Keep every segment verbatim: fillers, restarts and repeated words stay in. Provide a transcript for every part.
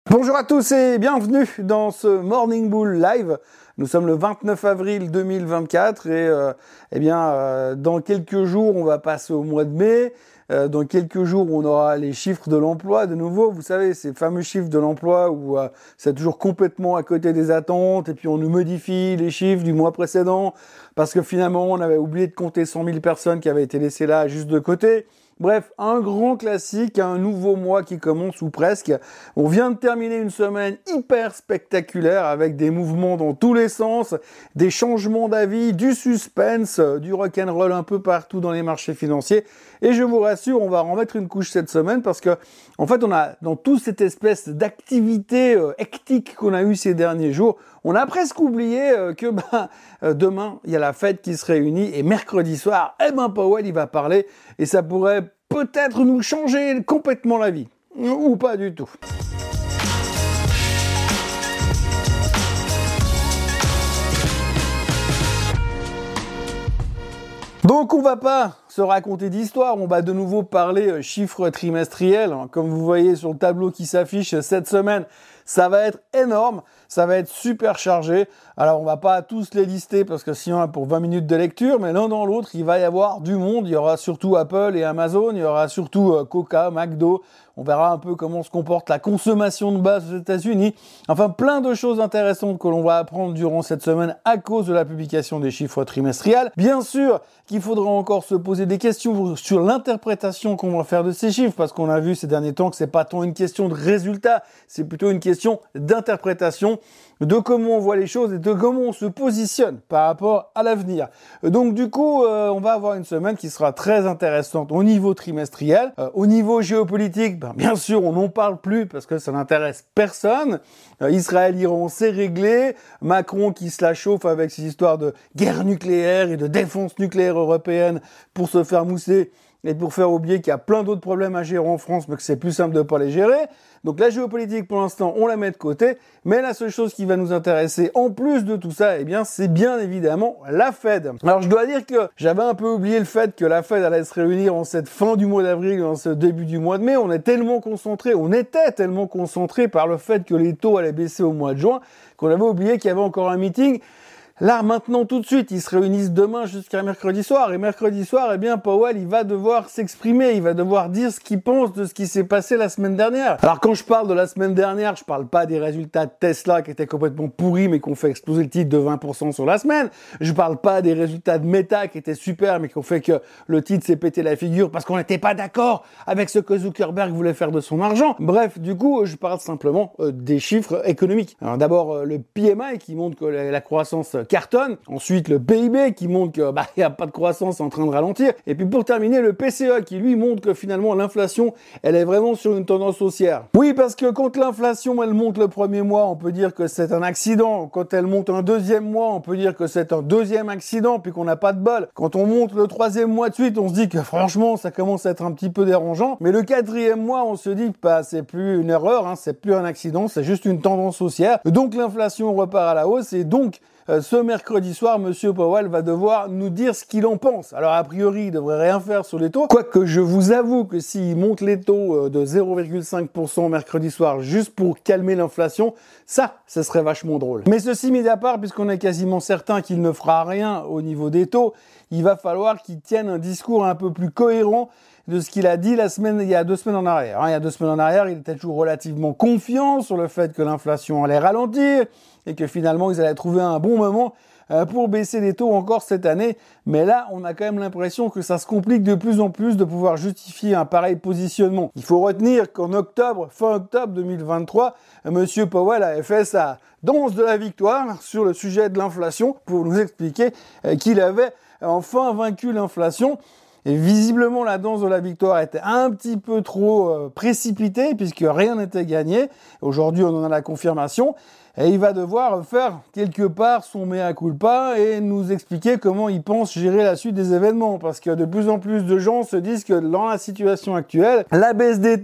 Bonjour à tous et bienvenue dans ce Morning Bull Live. Nous sommes le vingt-neuf avril deux mille vingt-quatre et euh, eh bien euh, dans quelques jours on va passer au mois de mai. Euh, dans quelques jours on aura les chiffres de l'emploi de nouveau. Vous savez, ces fameux chiffres de l'emploi où euh, c'est toujours complètement à côté des attentes et puis on nous modifie les chiffres du mois précédent parce que finalement on avait oublié de compter cent mille personnes qui avaient été laissées là juste de côté. Bref, un grand classique, un nouveau mois qui commence ou presque. On vient de terminer une semaine hyper spectaculaire avec des mouvements dans tous les sens, des changements d'avis, du suspense, du rock'n'roll un peu partout dans les marchés financiers. Et je vous rassure, on va en mettre une couche cette semaine parce que, en fait, on a, dans toute cette espèce d'activité euh, hectique qu'on a eue ces derniers jours, on a presque oublié euh, que ben, euh, demain, il y a la Fed qui se réunit et mercredi soir, eh ben Powell, il va parler et ça pourrait peut-être nous changer complètement la vie. Ou pas du tout. Donc on va pas se raconter d'histoire, on va de nouveau parler chiffres trimestriels. Comme vous voyez sur le tableau qui s'affiche cette semaine, ça va être énorme, ça va être super chargé. Alors on va pas tous les lister parce que sinon on a pour vingt minutes de lecture, mais l'un dans l'autre, il va y avoir du monde. Il y aura surtout Apple et Amazon, il y aura surtout Coca, McDo. On verra un peu comment se comporte la consommation de base aux États-Unis. Enfin, plein de choses intéressantes que l'on va apprendre durant cette semaine à cause de la publication des chiffres trimestriels. Bien sûr qu'il faudra encore se poser des questions sur l'interprétation qu'on va faire de ces chiffres, parce qu'on a vu ces derniers temps que c'est pas tant une question de résultat, c'est plutôt une question d'interprétation, de comment on voit les choses et de comment on se positionne par rapport à l'avenir. Donc du coup, euh, on va avoir une semaine qui sera très intéressante au niveau trimestriel. Euh, au niveau géopolitique, ben, bien sûr, on n'en parle plus parce que ça n'intéresse personne. Euh, Israël-Iran, c'est réglé. Macron qui se la chauffe avec ses histoires de guerre nucléaire et de défense nucléaire européenne pour se faire mousser et pour faire oublier qu'il y a plein d'autres problèmes à gérer en France, mais que c'est plus simple de pas les gérer. Donc la géopolitique, pour l'instant, on la met de côté. Mais la seule chose qui va nous intéresser, en plus de tout ça, eh bien, c'est bien évidemment la Fed. Alors, je dois dire que j'avais un peu oublié le fait que la Fed allait se réunir en cette fin du mois d'avril, en ce début du mois de mai. On est tellement concentré, on était tellement concentré par le fait que les taux allaient baisser au mois de juin, qu'on avait oublié qu'il y avait encore un meeting. Là, maintenant, tout de suite, ils se réunissent demain jusqu'à mercredi soir. Et mercredi soir, eh bien, Powell, il va devoir s'exprimer. Il va devoir dire ce qu'il pense de ce qui s'est passé la semaine dernière. Alors, quand je parle de la semaine dernière, je parle pas des résultats de Tesla qui étaient complètement pourris, mais qui ont fait exploser le titre de vingt pour cent sur la semaine. Je parle pas des résultats de Meta qui étaient super, mais qui ont fait que le titre s'est pété la figure parce qu'on n'était pas d'accord avec ce que Zuckerberg voulait faire de son argent. Bref, du coup, je parle simplement euh, des chiffres économiques. Alors, d'abord, euh, le P M I qui montre que la, la croissance cartonne. Ensuite, le P I B qui montre que bah, y a pas de croissance en train de ralentir. Et puis pour terminer, le P C E qui lui montre que finalement l'inflation, elle est vraiment sur une tendance haussière. Oui, parce que quand l'inflation, elle monte le premier mois, on peut dire que c'est un accident. Quand elle monte un deuxième mois, on peut dire que c'est un deuxième accident, puis qu'on n'a pas de bol. Quand on monte le troisième mois de suite, on se dit que franchement, ça commence à être un petit peu dérangeant. Mais le quatrième mois, on se dit que bah, c'est plus une erreur, hein, c'est plus un accident, c'est juste une tendance haussière. Donc l'inflation repart à la hausse et donc Euh, ce mercredi soir, Monsieur Powell va devoir nous dire ce qu'il en pense. Alors, a priori, il devrait rien faire sur les taux. Quoique, je vous avoue que s'il monte les taux euh, de zéro virgule cinq pour cent mercredi soir juste pour calmer l'inflation, ça, ce serait vachement drôle. Mais ceci mis à part, puisqu'on est quasiment certain qu'il ne fera rien au niveau des taux, il va falloir qu'il tienne un discours un peu plus cohérent de ce qu'il a dit la semaine, il y a deux semaines en arrière. Hein, il y a deux semaines en arrière, il était toujours relativement confiant sur le fait que l'inflation allait ralentir et que finalement, ils allaient trouver un bon moment euh, pour baisser les taux encore cette année. Mais là, on a quand même l'impression que ça se complique de plus en plus de pouvoir justifier un pareil positionnement. Il faut retenir qu'en octobre, fin octobre deux mille vingt-trois, Monsieur Powell avait fait sa danse de la victoire sur le sujet de l'inflation pour nous expliquer euh, qu'il avait enfin vaincu l'inflation. Et visiblement, la danse de la victoire était un petit peu trop euh, précipitée puisque rien n'était gagné. Aujourd'hui, on en a la confirmation. Et il va devoir faire quelque part son mea culpa et nous expliquer comment il pense gérer la suite des événements. Parce que de plus en plus de gens se disent que dans la situation actuelle, la baisse des taux,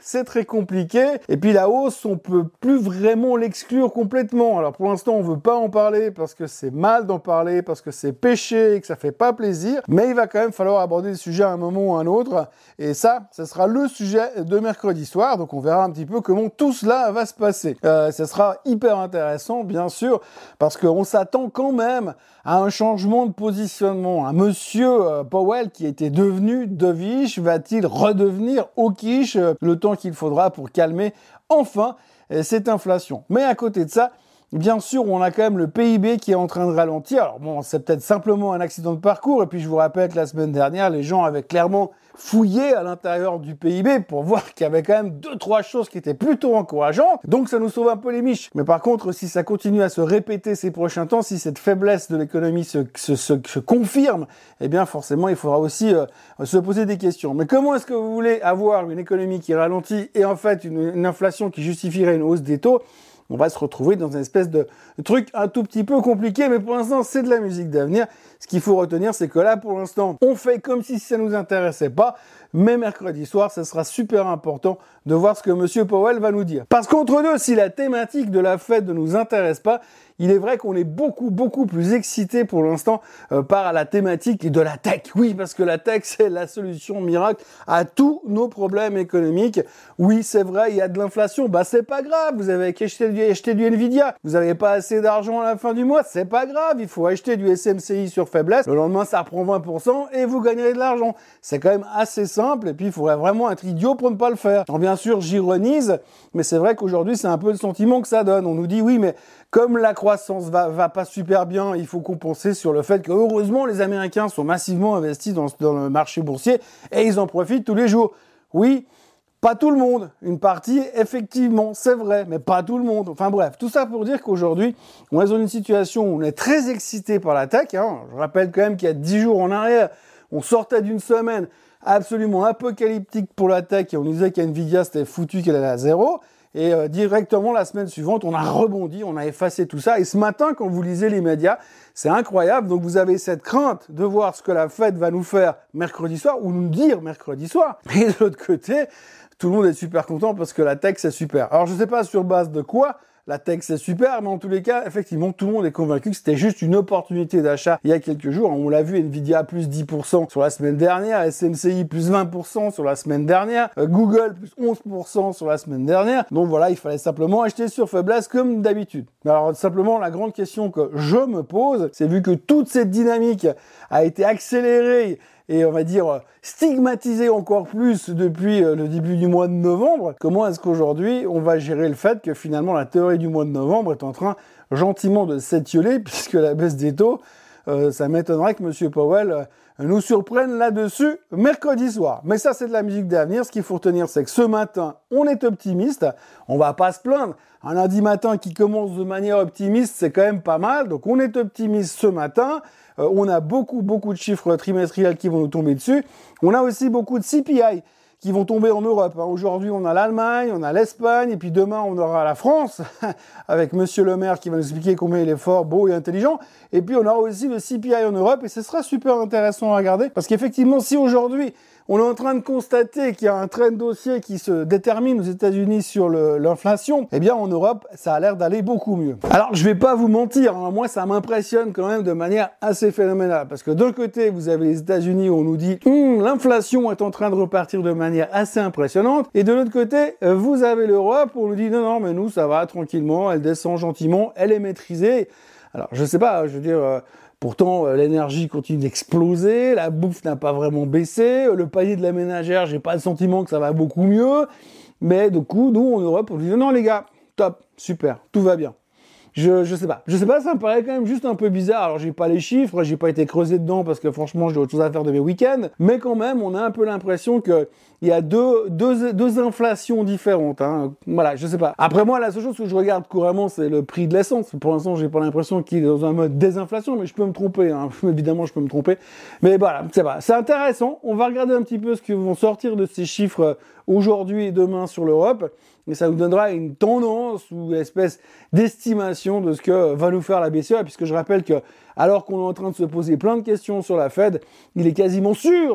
c'est très compliqué. Et puis la hausse, on peut plus vraiment l'exclure complètement. Alors pour l'instant, on veut pas en parler parce que c'est mal d'en parler, parce que c'est péché et que ça fait pas plaisir. Mais il va quand même falloir aborder le sujet à un moment ou à un autre. Et ça, ce sera le sujet de mercredi soir. Donc on verra un petit peu comment tout cela va se passer. Euh, ça sera hyper intéressant, bien sûr, parce qu'on s'attend quand même à un changement de positionnement. Un monsieur euh, Powell qui était devenu dovish, va-t-il redevenir hawkish euh, le temps qu'il faudra pour calmer enfin euh, cette inflation? Mais à côté de ça, bien sûr, on a quand même le P I B qui est en train de ralentir. Alors bon, c'est peut-être simplement un accident de parcours. Et puis je vous rappelle que la semaine dernière, les gens avaient clairement fouillé à l'intérieur du P I B pour voir qu'il y avait quand même deux, trois choses qui étaient plutôt encourageantes. Donc ça nous sauve un peu les miches. Mais par contre, si ça continue à se répéter ces prochains temps, si cette faiblesse de l'économie se, se, se, se confirme, eh bien forcément, il faudra aussi euh, se poser des questions. Mais comment est-ce que vous voulez avoir une économie qui ralentit et en fait une, une inflation qui justifierait une hausse des taux? On va se retrouver dans une espèce de truc un tout petit peu compliqué, mais pour l'instant, c'est de la musique d'avenir. Ce qu'il faut retenir, c'est que là, pour l'instant, on fait comme si ça nous intéressait pas, mais mercredi soir, ça sera super important de voir ce que monsieur Powell va nous dire. Parce qu'entre deux, si la thématique de la Fed ne nous intéresse pas, il est vrai qu'on est beaucoup, beaucoup plus excité pour l'instant euh, par la thématique de la tech. Oui, parce que la tech, c'est la solution miracle à tous nos problèmes économiques. Oui, c'est vrai, il y a de l'inflation. Bah, c'est pas grave. Vous avez acheté du, acheté du Nvidia. Vous n'avez pas assez d'argent à la fin du mois. C'est pas grave. Il faut acheter du S M C I sur faiblesse. Le lendemain, ça reprend vingt pour cent et vous gagnerez de l'argent. C'est quand même assez simple. Et puis, il faudrait vraiment être idiot pour ne pas le faire. Alors, bien sûr, j'ironise, mais c'est vrai qu'aujourd'hui, c'est un peu le sentiment que ça donne. On nous dit, oui, mais comme la croissance va, va pas super bien, il faut compenser sur le fait que, heureusement, les Américains sont massivement investis dans, dans le marché boursier et ils en profitent tous les jours. Oui, pas tout le monde. Une partie, effectivement, c'est vrai, mais pas tout le monde. Enfin bref, tout ça pour dire qu'aujourd'hui, on est dans une situation où on est très excité par la tech. Hein. Je rappelle quand même qu'il y a dix jours en arrière, on sortait d'une semaine absolument apocalyptique pour la tech et on disait qu'Nvidia, c'était foutu qu'elle allait à zéro. Et euh, directement, la semaine suivante, on a rebondi, on a effacé tout ça. Et ce matin, quand vous lisez les médias, c'est incroyable. Donc, vous avez cette crainte de voir ce que la Fed va nous faire mercredi soir ou nous dire mercredi soir. Et de l'autre côté, tout le monde est super content parce que la tech, c'est super. Alors, je ne sais pas sur base de quoi. La tech, c'est super, mais en tous les cas, effectivement, tout le monde est convaincu que c'était juste une opportunité d'achat il y a quelques jours. On l'a vu, Nvidia plus dix pour cent sur la semaine dernière, S M C I plus vingt pour cent sur la semaine dernière, Google plus onze pour cent sur la semaine dernière. Donc voilà, il fallait simplement acheter sur faiblesse comme d'habitude. Alors simplement, la grande question que je me pose, c'est vu que toute cette dynamique a été accélérée et on va dire stigmatisé encore plus depuis le début du mois de novembre, comment est-ce qu'aujourd'hui on va gérer le fait que finalement la théorie du mois de novembre est en train gentiment de s'étioler puisque la baisse des taux, euh, ça m'étonnerait que monsieur Powell euh, nous surprenne là-dessus mercredi soir. Mais ça, c'est de la musique d'avenir. Ce qu'il faut retenir, c'est que ce matin, on est optimiste. On va pas se plaindre. Un lundi matin qui commence de manière optimiste, c'est quand même pas mal. Donc on est optimiste ce matin. Euh, on a beaucoup, beaucoup de chiffres trimestriels qui vont nous tomber dessus. On a aussi beaucoup de C P I qui vont tomber en Europe. Hein. Aujourd'hui, on a l'Allemagne, on a l'Espagne, et puis demain, on aura la France, avec monsieur le maire qui va nous expliquer combien il est fort, beau et intelligent. Et puis, on aura aussi le C P I en Europe, et ce sera super intéressant à regarder, parce qu'effectivement, si aujourd'hui, on est en train de constater qu'il y a un trend haussier qui se détermine aux États-Unis sur le, l'inflation, eh bien en Europe, ça a l'air d'aller beaucoup mieux. Alors je vais pas vous mentir, hein, moi ça m'impressionne quand même de manière assez phénoménale, parce que d'un côté vous avez les États-Unis où on nous dit hm, l'inflation est en train de repartir de manière assez impressionnante, et de l'autre côté vous avez l'Europe où on nous dit non non mais nous ça va tranquillement, elle descend gentiment, elle est maîtrisée. Alors je sais pas, je veux dire. Euh, Pourtant, l'énergie continue d'exploser, la bouffe n'a pas vraiment baissé, le panier de la ménagère, j'ai pas le sentiment que ça va beaucoup mieux. Mais du coup, nous, en Europe, on dit non, les gars, top, super, tout va bien. Je, je sais pas. Je sais pas, ça me paraît quand même juste un peu bizarre. Alors, j'ai pas les chiffres, j'ai pas été creusé dedans parce que franchement, j'ai autre chose à faire de mes week-ends. Mais quand même, on a un peu l'impression que il y a deux, deux, deux inflations différentes, hein. Voilà, je sais pas. Après moi, la seule chose que je regarde couramment, c'est le prix de l'essence. Pour l'instant, j'ai pas l'impression qu'il est dans un mode désinflation, mais je peux me tromper, hein. Évidemment, je peux me tromper. Mais voilà, c'est pas. C'est intéressant. On va regarder un petit peu ce qu'ils vont sortir de ces chiffres aujourd'hui et demain sur l'Europe. Et ça nous donnera une tendance ou une espèce d'estimation de ce que va nous faire la B C E, puisque je rappelle que, alors qu'on est en train de se poser plein de questions sur la Fed, il est quasiment sûr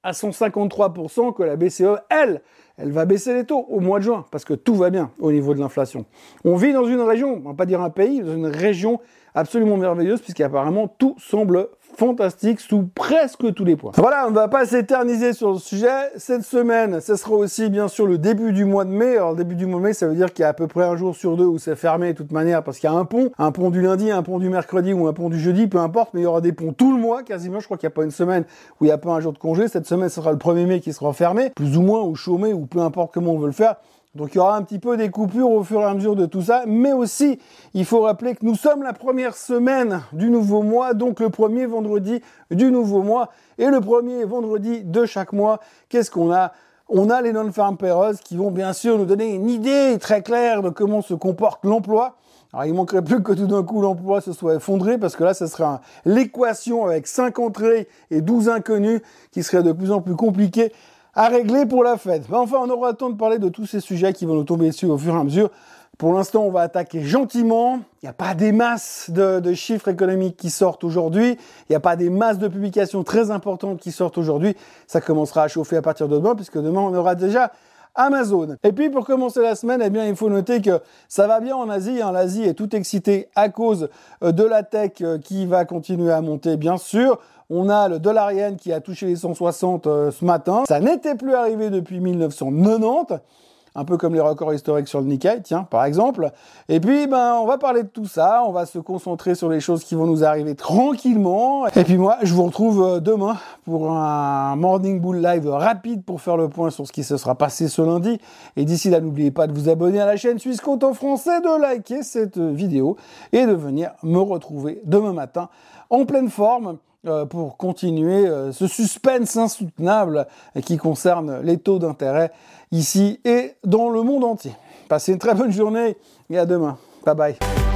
à cent cinquante-trois pour cent que la B C E, elle, elle va baisser les taux au mois de juin, parce que tout va bien au niveau de l'inflation. On vit dans une région, on va pas dire un pays, dans une région absolument merveilleuse, puisqu'apparemment tout semble fantastique sous presque tous les points. Voilà, on ne va pas s'éterniser sur le sujet. Cette semaine, ce sera aussi bien sûr le début du mois de mai. Alors le début du mois de mai, ça veut dire qu'il y a à peu près un jour sur deux où c'est fermé de toute manière, parce qu'il y a un pont, un pont du lundi, un pont du mercredi ou un pont du jeudi, peu importe, mais il y aura des ponts tout le mois, quasiment. Je crois qu'il n'y a pas une semaine où il n'y a pas un jour de congé. Cette semaine, ce sera le premier mai qui sera fermé, plus ou moins, ou chômé, ou peu importe comment on veut le faire. Donc il y aura un petit peu des coupures au fur et à mesure de tout ça, mais aussi il faut rappeler que nous sommes la première semaine du nouveau mois, donc le premier vendredi du nouveau mois, et le premier vendredi de chaque mois, qu'est-ce qu'on a ? On a les non-farm payrolls qui vont bien sûr nous donner une idée très claire de comment se comporte l'emploi. Alors il manquerait plus que tout d'un coup l'emploi se soit effondré, parce que là ce serait un, l'équation avec cinq entrées et douze inconnus qui serait de plus en plus compliquée à régler pour la Fed. Mais enfin, on aura le temps de parler de tous ces sujets qui vont nous tomber dessus au fur et à mesure. Pour l'instant, on va attaquer gentiment. Il n'y a pas des masses de, de chiffres économiques qui sortent aujourd'hui. Il n'y a pas des masses de publications très importantes qui sortent aujourd'hui. Ça commencera à chauffer à partir de demain, puisque demain, on aura déjà Amazon. Et puis, pour commencer la semaine, eh bien, il faut noter que ça va bien en Asie. Hein. L'Asie est tout excitée à cause de la tech qui va continuer à monter, bien sûr. On a le dollar yen qui a touché les cent soixante euh, ce matin. Ça n'était plus arrivé depuis mille neuf cent quatre-vingt-dix. Un peu comme les records historiques sur le Nikkei, tiens, par exemple. Et puis, ben, on va parler de tout ça. On va se concentrer sur les choses qui vont nous arriver tranquillement. Et puis moi, je vous retrouve demain pour un Morning Bull Live rapide pour faire le point sur ce qui se sera passé ce lundi. Et d'ici là, n'oubliez pas de vous abonner à la chaîne Swissquote en français, de liker cette vidéo et de venir me retrouver demain matin en pleine forme pour continuer ce suspense insoutenable qui concerne les taux d'intérêt ici et dans le monde entier. Passez une très bonne journée et à demain. Bye bye.